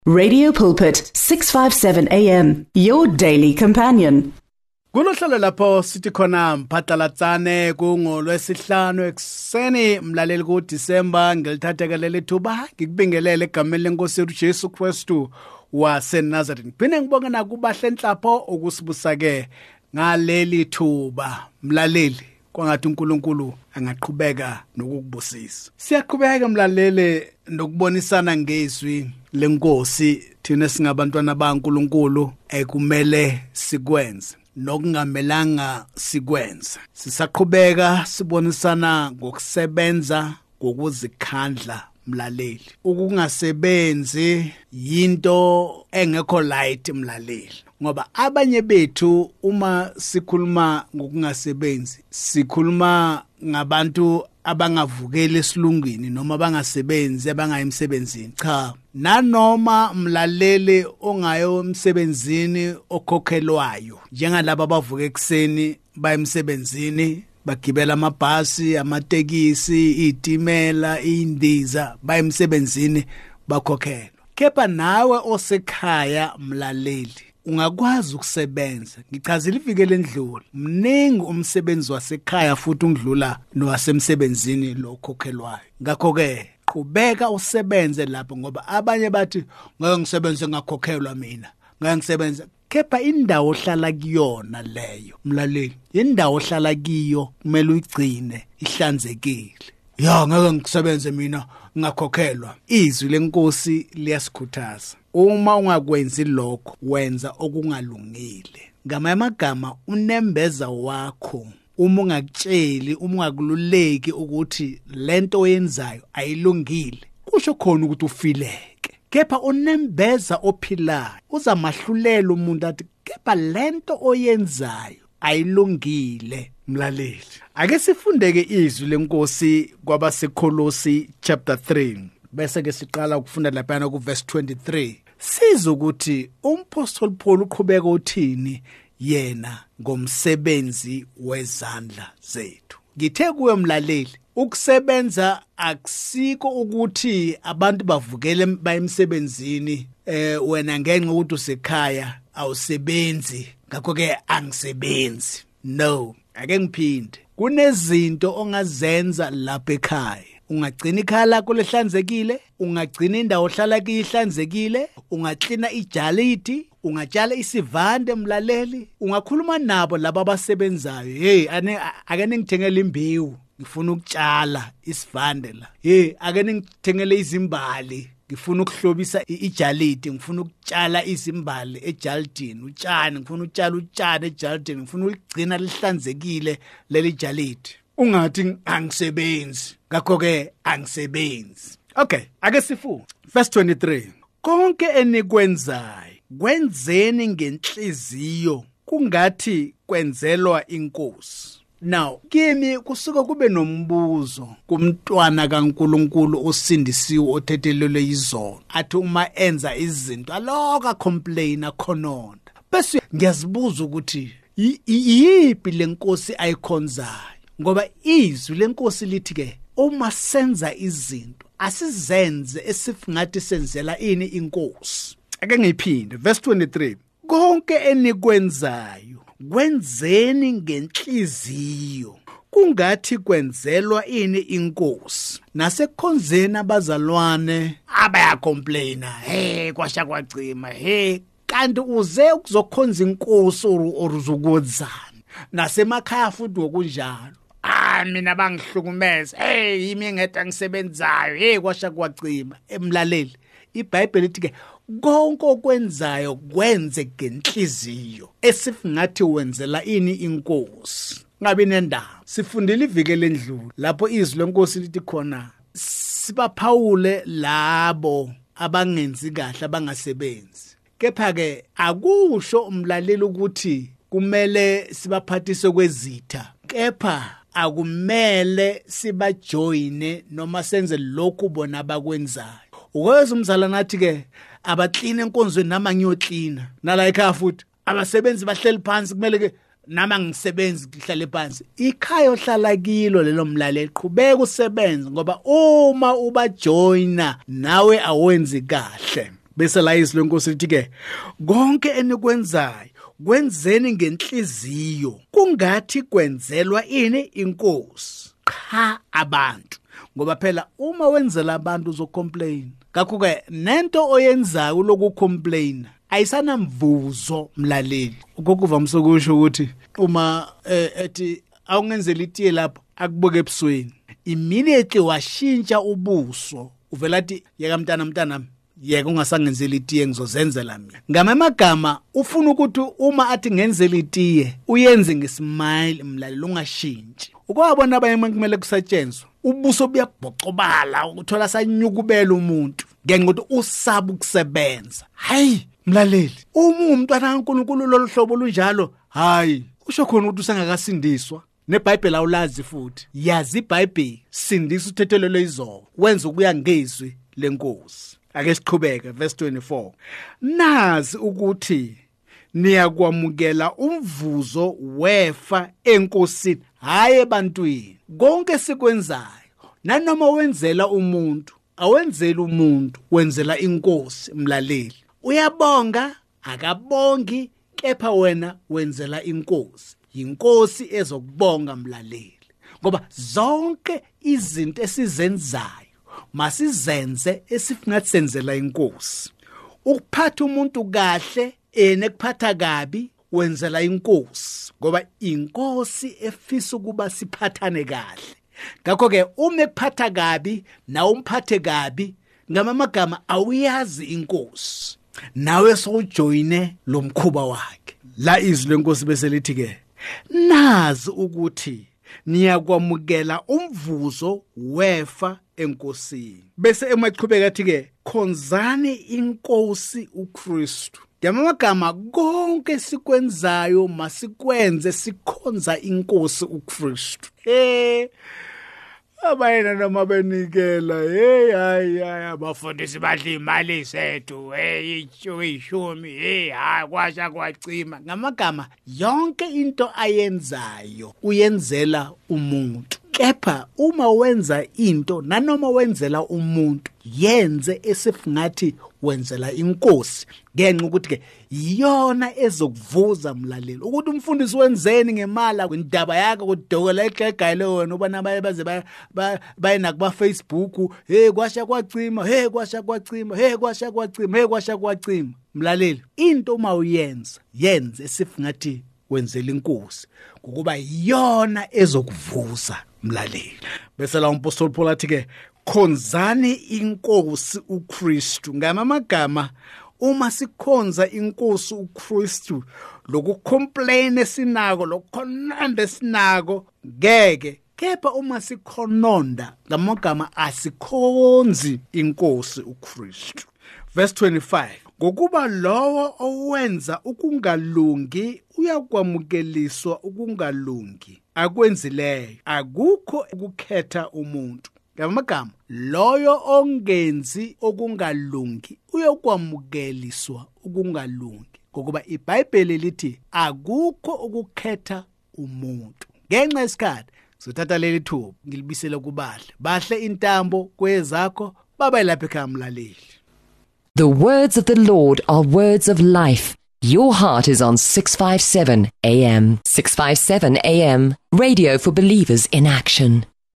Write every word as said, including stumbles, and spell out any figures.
Radio Pulpit, six fifty-seven A M, your daily companion. Kulohlelo lapho sithi khona mphatlalatsane kungolwesihlanu ekseni mlaleli ku December ngilithathekelele ithuba ngikubingelele egameni lenkosi yethu Jesu Kristu waseNazareth. Phinde ngibonga nakubahle enhlapho ukusibusake ngaleli thuba mlaleli kwangathi uNkulunkulu angaqhubeka nokukubusisa. Siyaqhubeka mlaleli nokubonisana ngezwi lenkosi thina singabantwana baNkulunkulu ekumele sikwenze nokungamelanga sikwenza. Sisaqhubeka sibonisana ngokusebenza ngokuzikhandla mlaleli. Ukungasebenzi yinto engekho light mlaleli. Ngoba abanye bethu uma sikhuluma ngokungasebenzi sikhuluma ngabantu abangavukeli esilungwini noma bangasebenzi abangayimsebenzini. Cha, nanoma mlaleli ongayo emsebenzini okhokhelwayo njengalabo abavuka ekseni bayimsebenzini bagibela amabhasi, amatekisi, izitimela, indiza bayimsebenzini bakhokhelwa. Kepha nawe osekhaya mlaleli ungakwazi ukusebenza. Ngichazile ivikele endlula. Mningi umsebenzi wasekhaya futhi ungidlula nowasemsebenzini lokhokhelwayo. Ngakho ke qhubeka usebenze lapho ngoba abanye bathi ngeke ngisebenze ngakhokhelwa mina. Ngeke ngisebenze. Kepha indawo ohlala kuyona leyo mlaleli, indawo ohlala kiyo kumele uyigcine ihlanzekile. Ya ngeke ngisebenze mina ngakhokhelwa. Izwi lenkosi liyasikhuthaza. Uma ungakwenzi lokho wenza okungalungile. Ngamanye amagama unembeza wakho uma ungakutsheli, uma ungakululeki ukuthi lento oyenzayo ayilungile, kusho khona ukuthi ufileke. Kepha unembeza ophilayo uzamahlulela umuntu athi kepha lento oyenzayo ayilungile mlaleli. Ake sifundeke izwi lenkosi kwabaseKolosi chapter three. Bese ke siqala ukufunda lapha ku verse twenty-three. Siza ukuthi umpostoli Paul uqhubeka uthini yena ngomsebenzi wezandla zethu. Ngithe kuwe mlaleli, ukusebenza akusiko ukuthi abantu bavukele bayemsebenzini eh wena ngenxa ukuthi usekhaya awusebenzi ngakho ke angisebenzi. No, ake ngiphinde. Kunezinto ongazenza lapha ekhaya. Ungagcina ikhaya lakho lehlanzekile, ungagcina indawo ohlala kiyo ihlanzekile, ungaklina ijalidi, ungatshala isivande mlaleli, ungakhuluma nabo laba abasebenzayo. Hey, ane ake ngithengele imbewu, ngifuna ukutshala isivande la. Hey, ake ngithengele izimbali, ngifuna ukuhlobisa ijalidi, ngifuna ukutshala izimbali ejalidini, utshani, ngifuna ukutshala utshani ejalidini, ngifuna uligcina lihlanzekile leli jalidi. Ungathi angisebenzi ngakho ke angisebenzi. Okay, ake sifunde verse twenty-three. Konke enikwenzayo kwenzeni ngenhliziyo kungathi kwenzelwa inkosi. Now kimi kusuka kube nombuzo kumntwana kaNkuluNkulu osindisiwe othethelelwe izono athi uma enza izinto aloka complain akhononda. Bese ngiyazibuza ukuthi yiphi lenkosi ayikhonzayo. Ngoba izwi lenkosi lithi ke uma senza izinto asizenze esifungathi senzela ini inkosi. Ake ngiphinde verse twenty-three. Konke enikwenzayo kwenzeni ngenhliziyo kungathi kwenzelwa ini inkosi. Nasekukhonzeni abazalwane abayacomplaina, hey kwasha kwacima, hey kanti uze ukuzokhonza inkosi oruzukudzana. Nasemakhaya futhi okunjalo. Ah mina bangihlukumeza. Hey yimi ngedwa ngisebenzayo. Hey kwasha kwacima. Emlaleli iBhayibheli lithi ke konke okwenzayo kwenze ngenhliziyo esifungathi wenzela ini inkosi. Ngabe nendaba sifundile ivikele endlula lapho izwi lenkosi lithi khona sibaphawule labo abangenzi kahle abangasebenzi. Kepha ke akusho umlaleli ukuthi kumele sibaphathise kwezitha. Kepha akumele sibajoyine noma senze lokhu bona abakwenzayo. Ukweza umzalwane athi ke abaklina enkonzweni nama ngiyoklina nala ekhaya futhi abasebenzi bahleli phansi kumele ke nama ngisebenzi ngihlale phansi. Ikhaya ohlala kilo lelo mlaleli qhubeka usebenza ngoba uma uba joina nawe awenzi kahle. bese la izwi lenkosi lithi ke konke enikwenzayo kwenzeni ngenhliziyo kungathi kwenzelwa ini inkosi cha abantu ngoba phela uma wenzela abantu uzocomplain kakho ke nento oyenzayo lokucomplain ayisana mvuzo mlaleli ukukuvamise ukusho ukuthi uma ethi awungenzela itiye lapho akubuke ebusweni immediately washintsha ubuso uvela athi yeka mntana mntana yeke ungasangenzela itiye ngizozenzela mina ngamagama ufuna ukuthi uma athi ngenzela itiye uyenze ngesmile mlaleli ungashintshi ukwabona abayema kumele kusetshenzwe ubuso buyabhocobala uthola sanyukubela umuntu ngenxa ukuthi usaba ukusebenza hayi mlaleli uma umntwana kaNkulunkulu loluhlobo lunjalo hayi usho khona ukuthi usengakasindiswa neBhayibheli awulazi futhi yazi iBhayibheli sindisa uthethelelo izolo wenza ukuya ngezwi lenkosi ake siqhubeke verse twenty-four nazi ukuthi niyakwamukela umvuzo wefa enkosini hayi ebantwini konke sikwenzayo nanoma wenzela umuntu awenzela umuntu wenzela inkosi mlaleli uyabonga akabongi kepha wena wenzela inkosi inkosi ezokubonga mlaleli ngoba zonke izinto esizenzayo masizenze esifunga senzela inkosi ukuphatha umuntu kahle ene kuphatha kabi wenzela inkosi ngoba inkosi efisa ukuba siphathane kahle ngakho ke uma ekuphatha kabi na umphathe kabi ngamagama awuyazi inkosi nawe sojoyine lo mkhuba wakhe la izwi lenkosi bese lithi ke nazi ukuthi niyakwamukela umvuzo wefa enkosini bese emaqhubeka athi ke khonzani inkosi uKristu ngamagama konke sikwenzayo masikwenze sikhonza inkosi uKristu eh abayena noma benikela hey hayi hayi abafundisi badla imali sethu hey ishumi hey hayi kwasha kwacima ngamagama yonke into ayenzayo uyenzela umuntu kepha uma wenza into nanoma wenzela umuntu yenze esifungathi wenzela inkosi ngenxa ukuthi ke iyona ezokuvuza mlaleli ukuthi umfundisi wenzeni ngemali kwindaba yakhe kudokela egegayile wena ubana baye baze bayena kuba Facebook hey kwasha kwacima hey kwasha kwacima hey kwasha kwacima hey kwasha kwacima mlaleli into uma uyenza yenze esifungathi wenzela inkosi ukuba iyona ezokuvuza mlaleli bese la umpostoli Paul athi ke khonzani inkosi uKristu ngamagama uma sikhonza inkosi uKristu lokucomplain esinako lokukhononda esinako ngeke kepha uma sikhononda ngamagama asikhonzi inkosi uKristu verse twenty-five ngokuba lowo owenza ukungalungi uyakwamukeliswa ukungalungi akwenzileyo akukho ukukhetha umuntu ngamagama loyo ongenzi okungalungi uyakwamukeliswa ukungalungi ngokuba iBhayibheli lithi akukho ukukhetha umuntu ngenxa yesikhathi sothatha leli thuba ngilibisele kubahle bahle intambo kwezakho baba lapha ekhaya mlaleli. The words of the Lord are words of life. Your heart is on six fifty-seven A M. six fifty-seven A M, radio for believers in action.